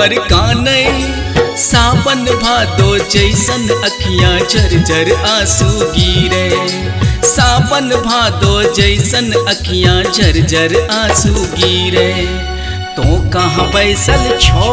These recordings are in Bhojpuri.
हमर कानई। सावन भादो जैसन अखियाँ झरझर आंसू गिरे। सावन भादो जैसन अखियाँ झरझर आंसू गिरे। तो कहाँ बैसल छो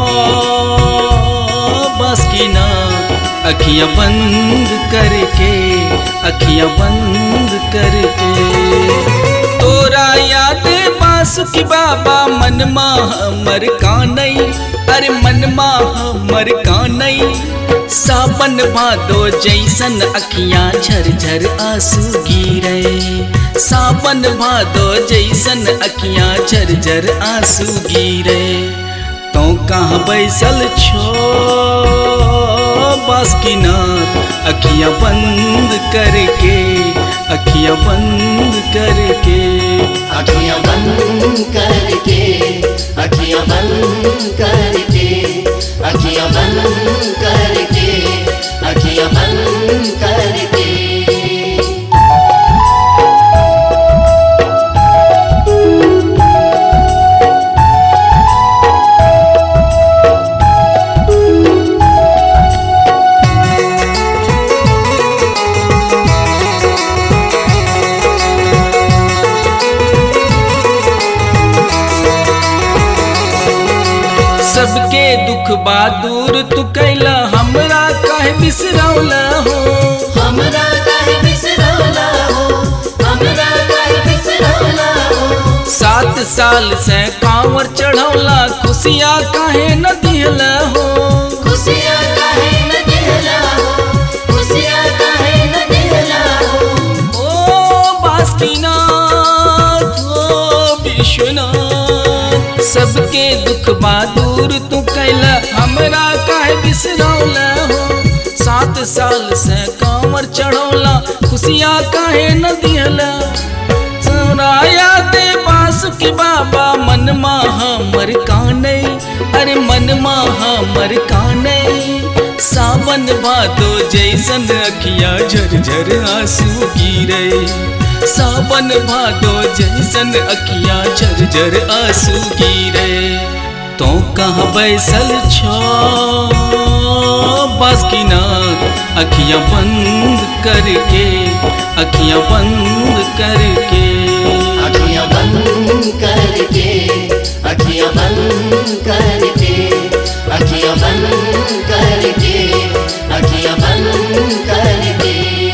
बासुकीनाथ, अखियाँ बंद करके, अखियाँ बंद करके। तोरा याद बासुकी बाबा मनमा हमर कानई, अरे मनमा हमर कानई। सावन भादो जैसन अखियाँ झरझर आंसू गिरे। सावन भादो जैसन अखियाँ झरझर आंसू गिरे। तो कहाँ बैसल छो बासुकीनाथ, अखियाँ बंद करके, अखियाँ बंद करके। अखियाँ बंद करके, अखियाँ बंद करके, अखियाँ बंद करके, अखियाँ बंद करके। सबके दुख बा दूर तू कैला, हमरा काहे बिसरौला हो। हमरा काहे बिसरौला हो, हमरा काहे बिसरौला हो। 7 साल से कांवर चढ़ौला, खुशियाँ काहे न दिहला हो। खुशियाँ काहे न दिहला हो, खुशियाँ काहे न दिहला हो। ओ बासुकीनाथ, ओ विश्वनाथ, सबके दुख बा दूर तू कैला, हमरा काहे बिसरौला हो। 7 साल से कांवर चढ़ौला, खुशियाँ काहे न दिहला। सोराया दे बासुकी बाबा मनमा हमर कानई, अरे मनमा हमर कानई। सावन भादो जैसन अखियाँ झरझर आंसू गिरे। सावन भादो जैसन अखियाँ झरझर आंसू गिरे। तो कहाँ बैसल छो बासुकीनाथ, अखियाँ बंद करके, अखियाँ बंद करके। अखियाँ बंद करके, अखियाँ बंद करके, अखियाँ बंद करके, अखियाँ बंद करके।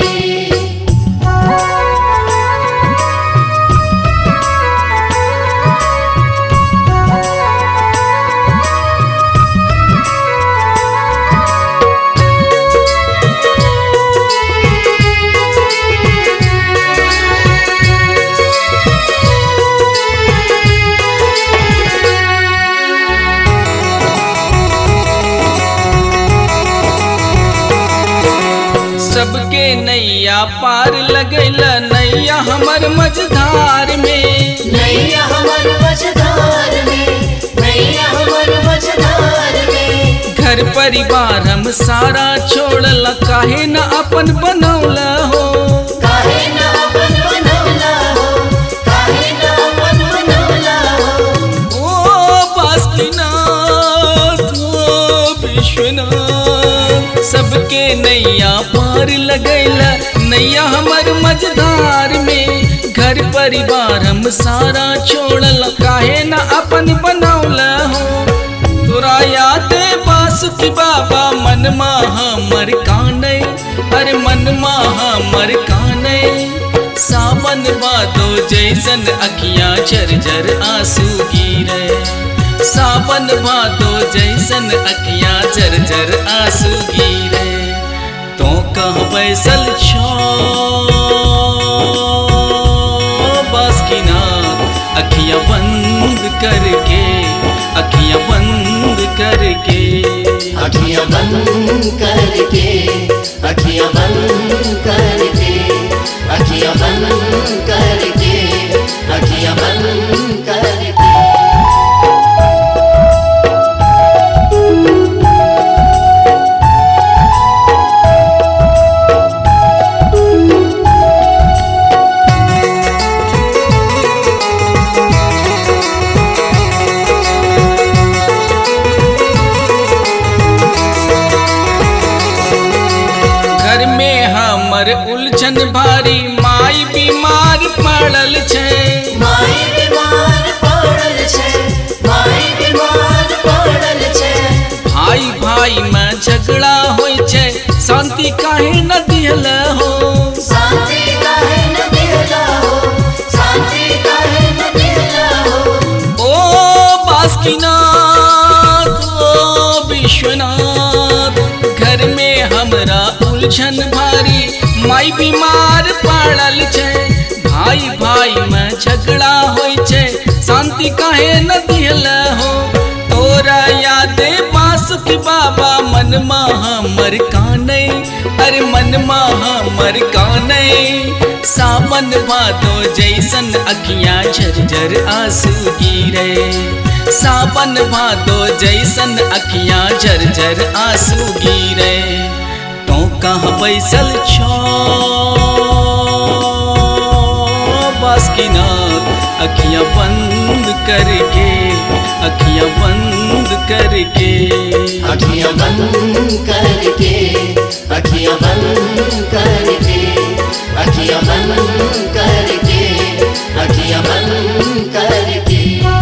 सबके नैया पार लगैला, नैया हमर मझधार में। नैया हमर मझधार में, नैया हमर मझधार में। घर परिवार हम सारा छोड़ला, काहे न अपन बनौला हो। काहे न अपन बनौला हो, काहे न अपन बनौला हो। ओ बासुकीनाथ, ओ विश्वनाथ, सबके नैया पार लगैला, नैया हमर मझधार में। घर परिवार हम सारा छोड़ला, काहे न अपन बनौला हो। तोरा याद बासुकी बाबा मनमा हमर कानई, अरे मनमा हमर कानई। सावन भादो जैसन अखियाँ झरझर आंसू गिरे। सावन भादो जैसन अखियाँ झरझर आंसू गिरे। तो कहाँ बैसल छो बासुकीनाथ, अखियाँ बंद करके, अखियाँ बंद करके। अखियाँ बंद करके, अखियाँ बंद करके, अखियाँ बंद करके, अखियाँ बंद करके। हमर उलझन भारी माई बीमार पड़ल छै। माई बीमार पड़ल छै, माई बीमार पड़ल छै। भाई भाई में झगड़ा होय छै, शांति काहे न दिहल हो। शांति काहे न दिहला हो, शांति काहे न दिहला हो। ओ बासुकीनाथ ओ विश्वनाथ, घर में हमरा उलझन भारी माई बीमार पड़ल छै। भाई भाई में झगड़ा होय छै, शांति काहे न दिहल हो। तोरा यादे बासुकी बाबा मनमा हमर कानै, अरे मनमा हमर कानै। सावन भादो जैसन अखियाँ झरझर आंसू गिरे, सावन भादो जैसन अखियाँ झरझर आंसू गिरे। तो कहाँ बैसल छो बासुकीनाथ, अखियाँ बंद करके, अखियाँ बंद करके। अखियाँ बंद करके, अखियाँ बंद करके, अखियाँ बंद करके, अखियाँ बंद करके।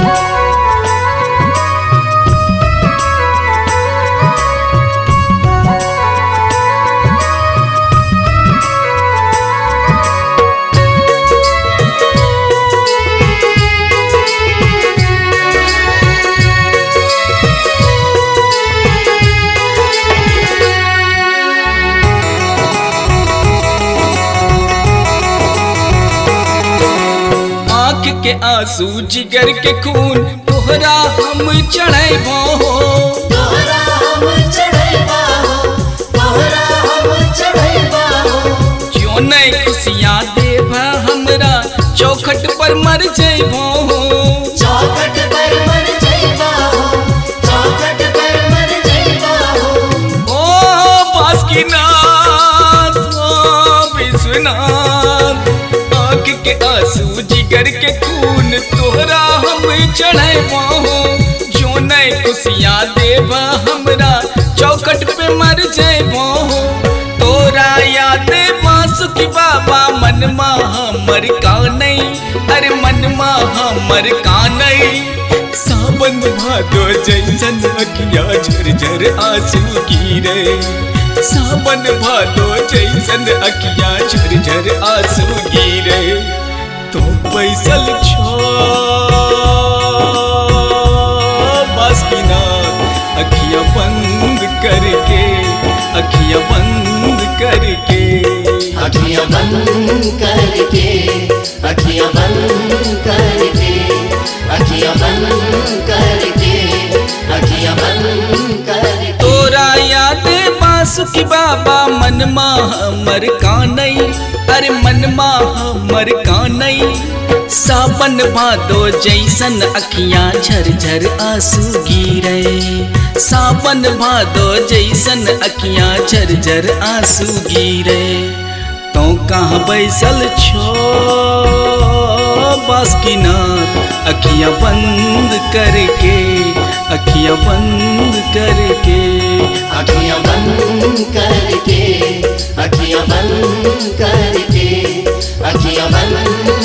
के आंसू जिगर के खून तोहरा हम चढ़ैबो हो। तोहरा हम चढ़ैबा हो, तोहरा हम चढ़ैबा हो। क्यों नहीं खुशियाँ देबा हमरा, चौखट पर मर जैबो हो। चौखट पर मर जैबा हो, चौखट पर मर जैबा हो। ओ बासुकीनाथ ओ विश्वनाथ, आँख के आंसू जिगर के खून तोहरा हम चढ़ैबो हो। जो नहीं खुशियाँ देबा हमरा, चौखट पे मर जैबो हो। तोरा यादे बासुकी बाबा मनमा हमर कानै, अरे मनमा हमर कानै। सावन भादो जैसन अखियाँ झरझर आंसू गिरे, सावन भादो जैसन अखियाँ झरझर आंसू गिरे। तो बैसल छो बासुकीनाथ, अखियाँ बंद करके, अखियाँ बंद करके। अखियाँ बंद करके, अखियाँ बंद करके, अखियाँ बंद करके, अखियाँ बंद करके। तोरा यादे बासुकी बाबा मनमा हमर कानै, अरे मनमा हमर कानै। सावन भादो जैसन अखियाँ झरझर आंसू गिरे, सावन भादो जैसन अखियाँ झरझर आंसू गिरे। तो कहाँ बैसल छो बासुकीनाथ, अखियाँ बंद करके, अखियाँ बंद करके। अखियाँ बंद करके, अखियाँ बंद करके, अखियाँ बंद